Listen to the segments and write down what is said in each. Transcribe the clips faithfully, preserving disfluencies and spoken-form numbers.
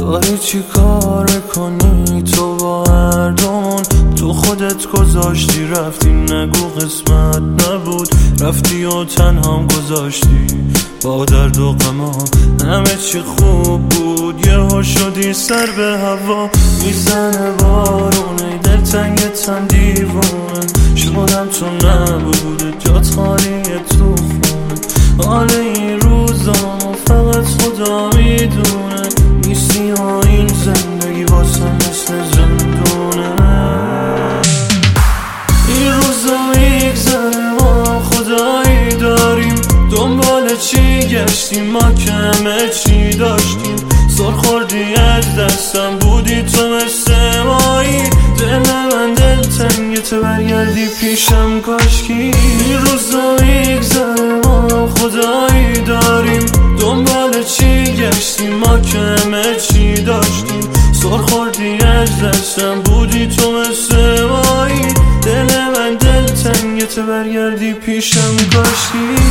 داری چی کار کنی تو با اردون؟ تو خودت گذاشتی رفتی، نگو قسمت نبود، رفتی و تنهام گذاشتی با درد و غمام. همه چی خوب بود یهو شدی سر به هوا، میزنه بارونه دلتنگتم دیوونه شدم تو نبوده جات خالیه تو خونه. حال این روزامو فقط خدا میدونه، نیستی ها این زندگی واسه مثل زندونه. این روزا میگذره ما خدایی داریم، دنبال چی گشتیم ما که همه چی داشتیم. سر خوردی از دستم بودی تو مثل مایی، دل من دل تنگت برگردی پیشم کاشکی. این روزا میگذره ما خدایی داریم، دنبال چی گشتیم ما که همه چی داشتیم. سر خوردی از دستم بودی تو مثل مایی، دل من دل تنگت برگردی پیشم کاشکی.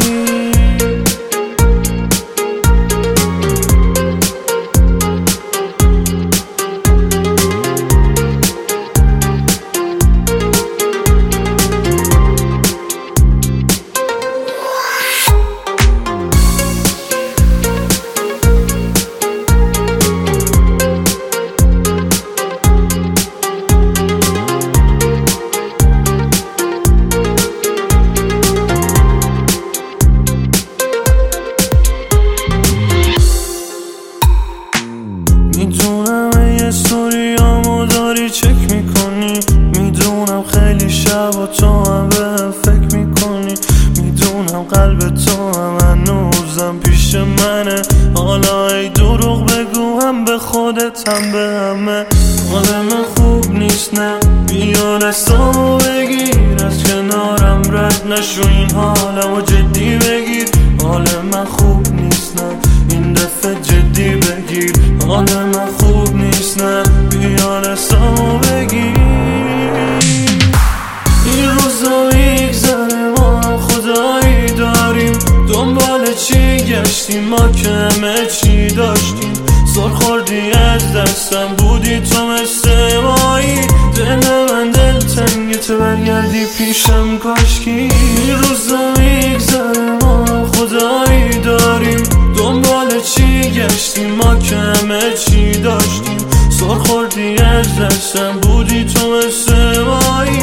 میدونم یه ستوریامو داری چک میکنی، میدونم خیلی شب و تو هم به فکر میکنی، میدونم قلب تو هم هنوزم پیش منه. حالا ای دروغ بگو هم به خودت هم به همه، حال من خوب نیست نه بیا دستامو بگیر، از کنارم رد نشو این حالمو جدی بگیر. حال من خوب نیست نه این دفعه جدی بگیر، حال من خوب نیست نه بیا دستامو بگیر. این روزا میگذره ما خدایی داریم، دنبال چی گشتیم ما که همه چی داشتیم. سر خوردی از دستم بودی تو مثل مایی، دل من دل تنگت برگردی پیشم کاشکی. این روزا میگذره ما خدایی داریم، دنبال چی گشتیم ما که همه چی داشتیم. سر خوردی از دستم بودی تو مثل مایی،